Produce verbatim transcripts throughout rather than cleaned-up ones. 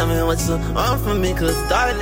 Tell me what you want from me, cause darling,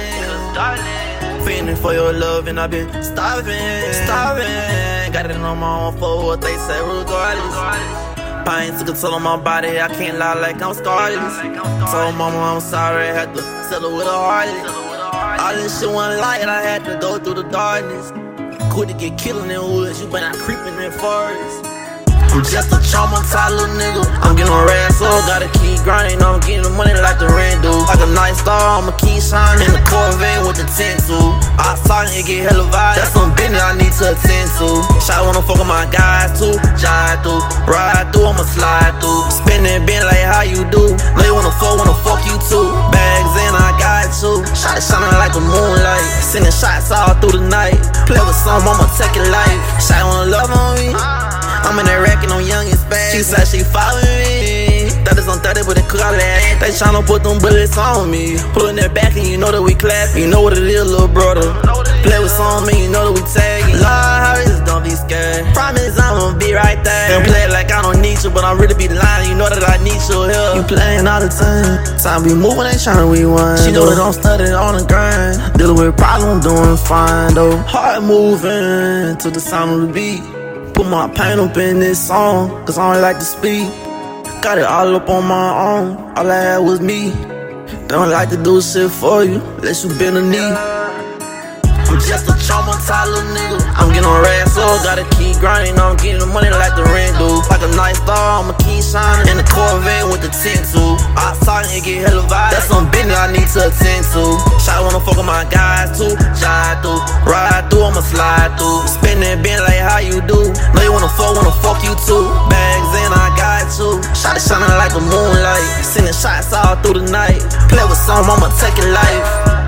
feeling for your love and I've been starving, starving. Got it on my own for what they say regardless. Pain took a toll on my body, I can't lie like I'm scarless. Told mama I'm sorry, I had to settle with a heartless. All this shit wasn't light, I had to go through the darkness. Quit to get killed in the woods, you been out creeping in forests. I'm just a traumatized little nigga. I'm getting red, so gotta keep grinding. I'm getting the money like the rent do. Like a night star, I'ma keep shining. In the Corvette with the tent too. Outside and get hella vibes. That's some business I need to attend to. Shot wanna fuck with my guys too. Jive through, ride through, I'ma slide through. Spinning bin like how you do. Know you wanna fuck, wanna fuck you too. Bags in, I got you. Shot it shining like the moonlight. Sending shots all through the night. Play with some, I'ma take your life. Shot wanna love on me. I'm in that rack and I'm young and spaz. She said she following me. thirties on thirty, but they cook all that. They tryna put them bullets on me. Pulling that back and you know that we clap. You know what it is, little brother. Play with some and you know that we tagging. Lord, how is don't be scared. Promise I'ma be right there. And play like I don't need you, but I'm really be lying. You know that I need your help. You playing all the time. Time be moving, ain't tryna rewind. She know that I'm studying on the grind. Dealing with problems, doing fine though. Heart moving to the sound of the beat. Put my pain up in this song, cause I don't like to speak. Got it all up on my own, all I had was me. Don't like to do shit for you, unless you bend a knee. I'm just a traumatized little nigga. I'm getting red, so gotta keep grinding. I'm getting the money like the rent do. Like a night star, I'ma keep shining. In the Corvette with the tent too. Outside and get hella vibes. That's some business I need to attend to. Shot wanna fuck with my guys too. Jive through, ride through, I'ma slide through. Spinning bin like how you do. Know you wanna fuck, wanna fuck you too. Bags in, I got you. Shot it shining like the moonlight. Sending shots all through the night. Play with some, I'ma take your life.